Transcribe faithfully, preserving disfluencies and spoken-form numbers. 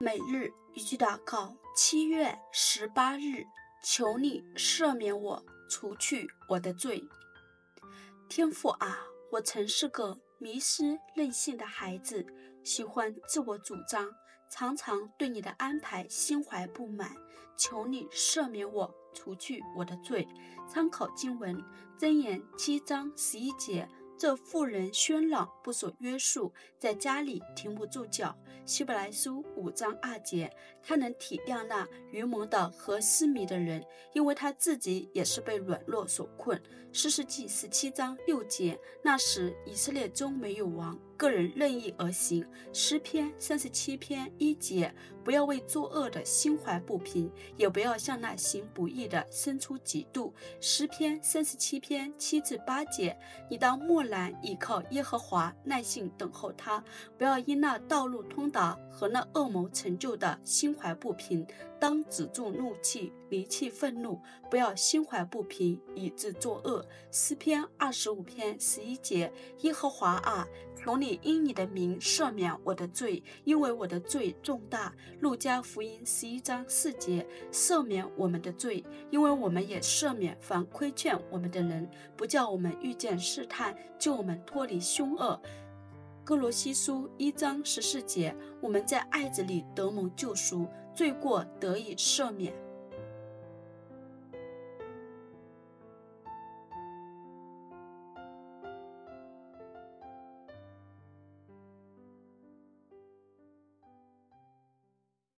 每日一句祷告，七月十八日，求你赦免我，除去我的罪。天父啊，我曾是个迷失任性的孩子，喜欢自我主张，常常对你的安排心怀不满，求你赦免我，除去我的罪。参考经文箴言七章十一节，这妇人喧嚷不所约束，在家里停不住脚。希伯来书五章二节，他能体谅那愚蒙的和失迷的人，因为他自己也是被软弱所困。士师记十七章六节，那时以色列中没有王，个人任意而行。诗篇三十七篇一节，不要为作恶的心怀不平，也不要向那行不义的生出嫉妒。诗篇三十七篇七至八节，你当默然倚靠耶和华，耐心等候他，不要因那道路通达和那恶谋成就的心怀不平，当止住怒气，离弃愤怒，不要心怀不平以致作恶。诗篇二十五篇十一节，耶和华啊，求你因你的名赦免我的罪，因为我的罪重大。路加福音十一章四节，赦免我们的罪，因为我们也赦免凡亏欠我们的人，不叫我们遇见试探，救我们脱离凶恶。哥罗西书一章十四节，我们在爱子里得蒙救赎，罪过得以赦免。